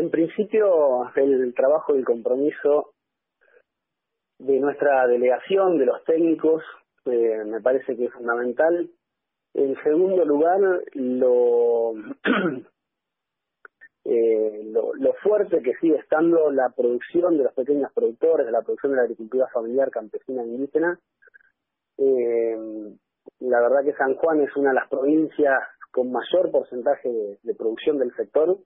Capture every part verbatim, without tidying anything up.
en principio, el trabajo y el compromiso de nuestra delegación, de los técnicos, eh, me parece que es fundamental. En segundo lugar, lo, eh, lo, lo fuerte que sigue estando la producción de los pequeños productores, de la producción de la agricultura familiar, campesina e indígena. Eh, la verdad que San Juan es una de las provincias con mayor porcentaje de, de producción del sector,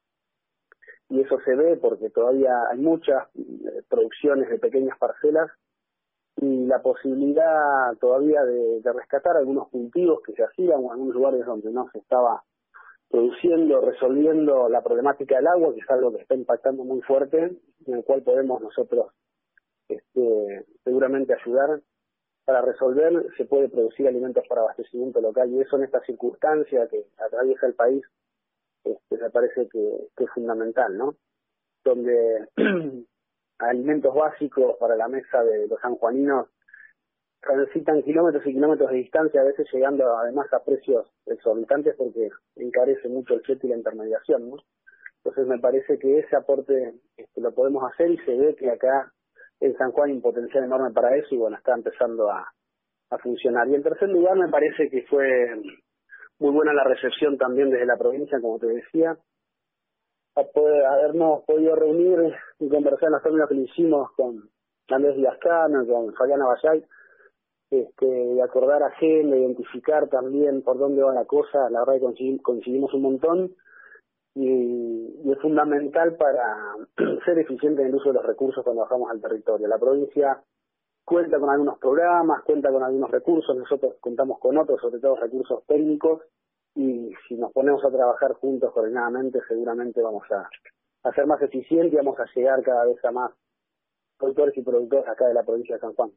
y eso se ve porque todavía hay muchas eh, producciones de pequeñas parcelas y la posibilidad todavía de, de rescatar algunos cultivos que se hacían o algunos lugares donde no se estaba produciendo, resolviendo la problemática del agua, que es algo que está impactando muy fuerte, en el cual podemos nosotros este, seguramente ayudar. Para resolver se puede producir alimentos para abastecimiento local, y eso en esta circunstancia que atraviesa el país este, me parece que, que es fundamental, ¿no? Donde alimentos básicos para la mesa de los sanjuaninos transitan kilómetros y kilómetros de distancia, a veces llegando además a precios exorbitantes porque encarece mucho el flete y la intermediación, ¿no? Entonces me parece que ese aporte este, lo podemos hacer, y se ve que acá en San Juan hay un potencial enorme para eso, y bueno, está empezando a, a funcionar. Y en tercer lugar, me parece que fue muy buena la recepción también desde la provincia, como te decía, a poder habernos podido reunir y conversar en los términos que lo hicimos con Andrés Díaz-Cano, con Fabiana Bayay, este, de acordar agenda, identificar también por dónde va la cosa. La verdad que coincidimos, coincidimos un montón, y, y es fundamental para ser eficiente en el uso de los recursos cuando bajamos al territorio. La provincia cuenta con algunos programas, cuenta con algunos recursos, nosotros contamos con otros, sobre todo recursos técnicos, y si nos ponemos a trabajar juntos coordinadamente, seguramente vamos a, a ser más eficientes y vamos a llegar cada vez a más productores y productoras acá de la provincia de San Juan.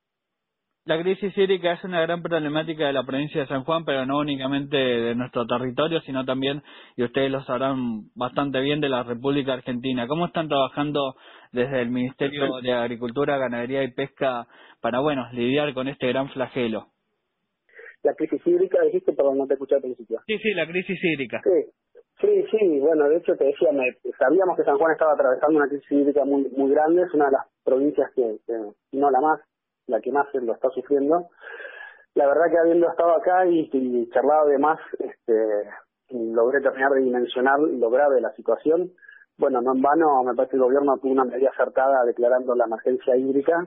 La crisis hídrica es una gran problemática de la provincia de San Juan, pero no únicamente de nuestro territorio, sino también, y ustedes lo sabrán bastante bien, de la República Argentina. ¿Cómo están trabajando desde el Ministerio de Agricultura, Ganadería y Pesca para, bueno, lidiar con este gran flagelo? La crisis hídrica, dijiste, perdón, no te escuché al principio. Sí, sí, la crisis hídrica. Sí, sí, sí, bueno, de hecho te decía, me, sabíamos que San Juan estaba atravesando una crisis hídrica muy muy grande, es una de las provincias que, que si no la más, la que más lo está sufriendo. La verdad que habiendo estado acá y, y charlado de más, este, logré terminar de dimensionar lo grave de la situación. Bueno, no en vano, me parece que el gobierno tuvo una medida acertada declarando la emergencia hídrica.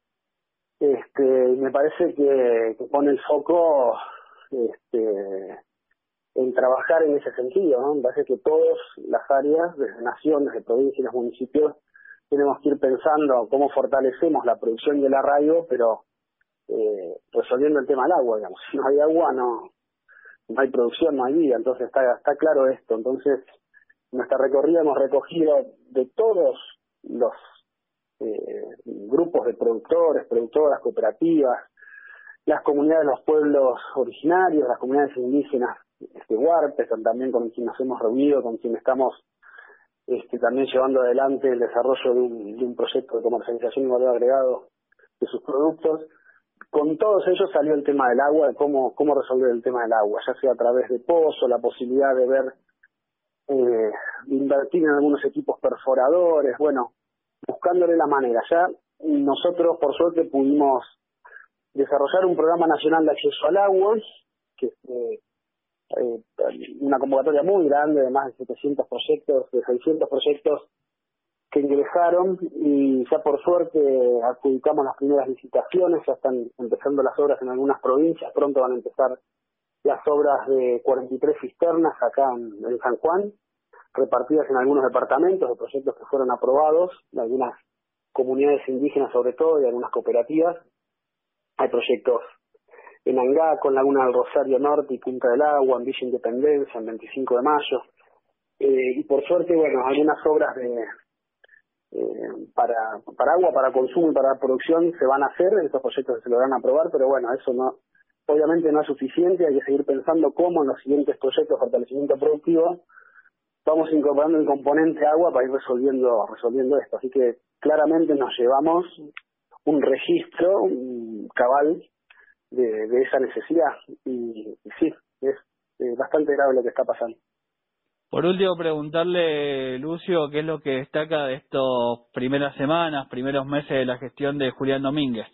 Este, y me parece que, que pone el foco este, en trabajar en ese sentido, ¿no? Me parece que todas las áreas, desde nación, desde provincia y los municipios, tenemos que ir pensando cómo fortalecemos la producción y el arraigo, pero eh, resolviendo el tema del agua, digamos. Si no hay agua, no, no hay producción, no hay vida, entonces está, está claro esto. Entonces, en nuestra recorrida hemos recogido de todos los eh, grupos de productores, productoras, cooperativas, las comunidades de los pueblos originarios, las comunidades indígenas, este, huarpes, también con quien nos hemos reunido, con quien estamos este, también llevando adelante el desarrollo de un, de un proyecto de comercialización y valor agregado de sus productos. Con todos ellos salió el tema del agua, de cómo, cómo resolver el tema del agua, ya sea a través de pozos, la posibilidad de ver, eh, de invertir en algunos equipos perforadores, bueno, buscándole la manera. Ya nosotros, por suerte, pudimos desarrollar un programa nacional de acceso al agua, que eh, eh, una convocatoria muy grande de más de setecientos proyectos, de seiscientos proyectos que ingresaron, y ya por suerte adjudicamos las primeras licitaciones, ya están empezando las obras en algunas provincias, pronto van a empezar las obras de cuarenta y tres cisternas acá en, en San Juan, repartidas en algunos departamentos de proyectos que fueron aprobados, de algunas comunidades indígenas sobre todo, y algunas cooperativas. Hay proyectos en Angaco, en Laguna del Rosario Norte y Punta del Agua, en Villa Independencia, en veinticinco de mayo, eh, y por suerte, bueno, algunas obras de eh, para, para agua, para consumo y para producción se van a hacer, estos proyectos se logran aprobar, pero bueno, eso no, obviamente no es suficiente, hay que seguir pensando cómo en los siguientes proyectos de fortalecimiento productivo vamos incorporando el componente agua para ir resolviendo resolviendo esto. Así que claramente nos llevamos un registro un cabal de, de esa necesidad, y, y sí, es eh, bastante grave lo que está pasando. Por último, preguntarle, Lucio, qué es lo que destaca de estas primeras semanas, primeros meses de la gestión de Julián Domínguez.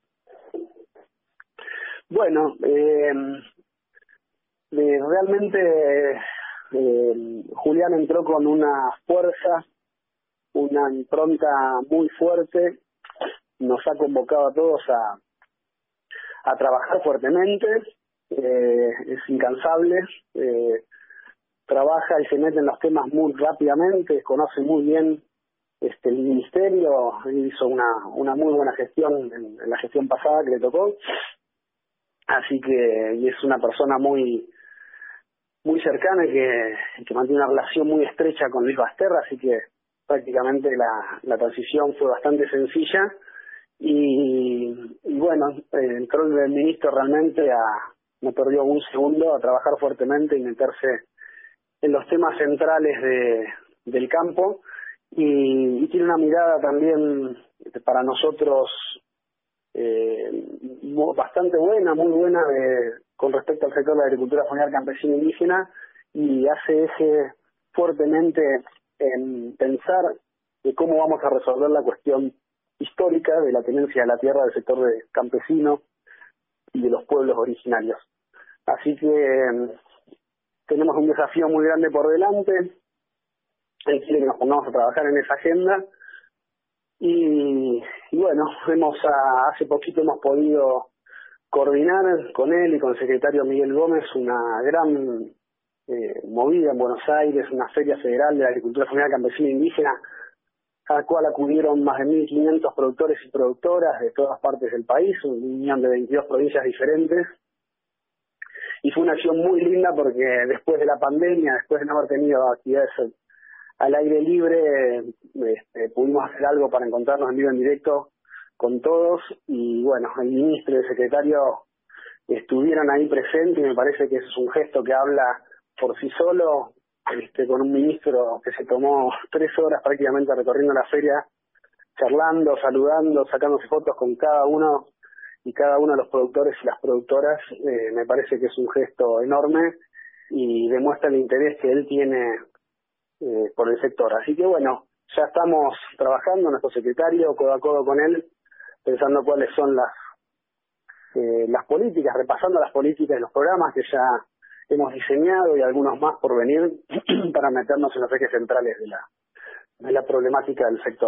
Bueno, eh, eh, realmente eh, Julián entró con una fuerza, una impronta muy fuerte, nos ha convocado a todos a, a trabajar fuertemente, eh, es incansable, eh, trabaja y se mete en los temas muy rápidamente, conoce muy bien este el ministerio, hizo una, una muy buena gestión en, en la gestión pasada que le tocó, así que y es una persona muy muy cercana y que, que mantiene una relación muy estrecha con Luis Basterra, así que prácticamente la, la transición fue bastante sencilla y, y bueno, eh, entró el ministro realmente a, no perdió un segundo, a trabajar fuertemente y meterse en los temas centrales de, del campo y, y tiene una mirada también para nosotros eh, bastante buena, muy buena de, con respecto al sector de la agricultura familiar campesina indígena y hace eje fuertemente en pensar de cómo vamos a resolver la cuestión histórica de la tenencia de la tierra del sector de campesino y de los pueblos originarios. Así que tenemos un desafío muy grande por delante, él quiere que nos pongamos a trabajar en esa agenda y, y bueno, hemos a, hace poquito hemos podido coordinar con él y con el secretario Miguel Gómez una gran eh, movida en Buenos Aires, una feria federal de la agricultura familiar campesina e indígena, a la cual acudieron más de mil quinientos productores y productoras de todas partes del país, una unión de veintidós provincias diferentes. Y fue una acción muy linda porque después de la pandemia, después de no haber tenido actividades al aire libre, este, pudimos hacer algo para encontrarnos en vivo en directo con todos y bueno, el ministro y el secretario estuvieron ahí presentes y me parece que eso es un gesto que habla por sí solo, este, con un ministro que se tomó tres horas prácticamente recorriendo la feria, charlando, saludando, sacándose fotos con cada uno y cada uno de los productores y las productoras. Eh, me parece que es un gesto enorme y demuestra el interés que él tiene eh, por el sector. Así que bueno, ya estamos trabajando, nuestro secretario, codo a codo con él, pensando cuáles son las eh, las políticas, repasando las políticas y los programas que ya hemos diseñado y algunos más por venir para meternos en los ejes centrales de la, de la problemática del sector.